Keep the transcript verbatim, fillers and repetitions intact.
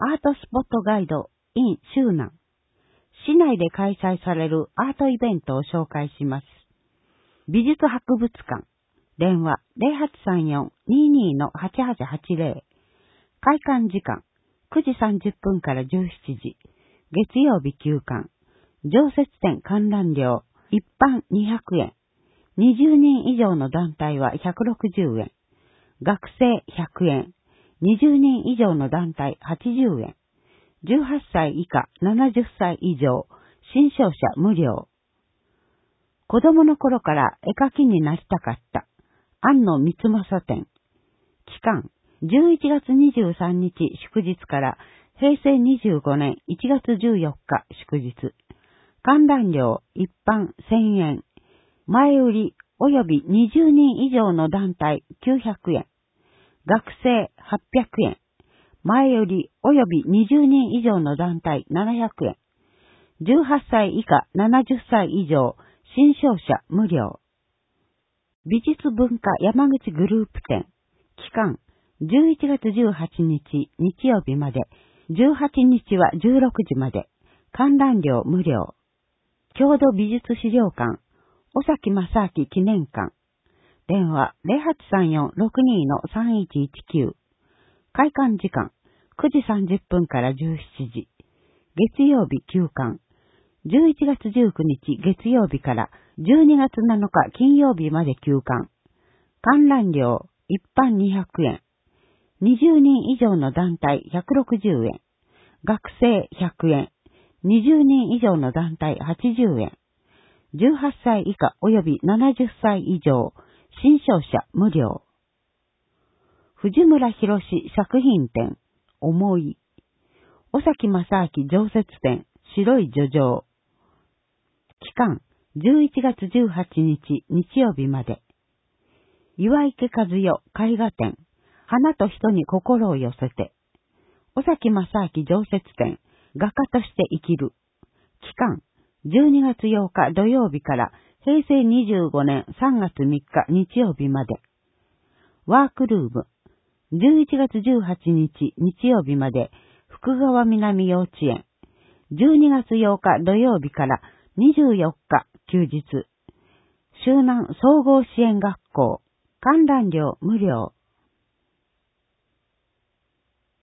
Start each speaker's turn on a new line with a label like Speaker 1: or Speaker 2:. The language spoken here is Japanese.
Speaker 1: アートスポットガイド in 周南。市内で開催されるアートイベントを紹介します。美術博物館。電話 ゼロはちさんよん にーにー の はちはちはちゼロ。開館時間くじさんじゅっぷんからじゅうしちじ。月曜日休館。常設展観覧料一般にひゃくえん。にじゅうにん以上の団体はひゃくろくじゅうえん。学生ひゃくえん。にじゅうにん以上の団体はちじゅうえん。じゅうはっさい以下ななじゅっさい以上、新商者無料。子供の頃から絵描きになりたかった。庵野光政展。期間、じゅういちがつにじゅうさんにち祝日からへいせいにじゅうごねんいちがつじゅうよっか祝日。観覧料一般せんえん。前売り及びにじゅうにん以上の団体きゅうひゃくえん。学生はっぴゃくえん。前売り及びにじゅうにん以上の団体ななひゃくえん。じゅうはっさい以下ななじゅっさい以上、新商者無料。美術文化山口グループ展。期間、じゅういちがつじゅうはちにち日曜日まで、じゅうはちにちはじゅうろくじまで。観覧料無料。郷土美術資料館、尾崎正明記念館。電話 ゼロはちさんよん ろくにー の さんいちいちきゅう。開館時間くじさんじゅっぷんからじゅうしちじ。月曜日休館。じゅういちがつじゅうくにち月曜日からじゅうにがつなのか金曜日まで休館。観覧料一般にひゃくえん。にじゅうにん以上の団体ひゃくろくじゅうえん。学生ひゃくえん。にじゅうにん以上の団体はちじゅうえん。じゅうはっさい以下及びななじゅっさい以上、新商者無料。藤村博作品展、思い。尾崎正明常設展、白い叙情。期間、じゅういちがつじゅうはちにち日曜日まで。岩池和代絵画展、花と人に心を寄せて。尾崎正明常設展、画家として生きる。期間、じゅうにがつようか土曜日からへいせいにじゅうごねんさんがつみっか日曜日まで。ワークルーム、じゅういちがつじゅうはちにち日曜日まで福川南幼稚園。じゅうにがつようか土曜日からにじゅうよっか休日。周南総合支援学校。観覧料無料。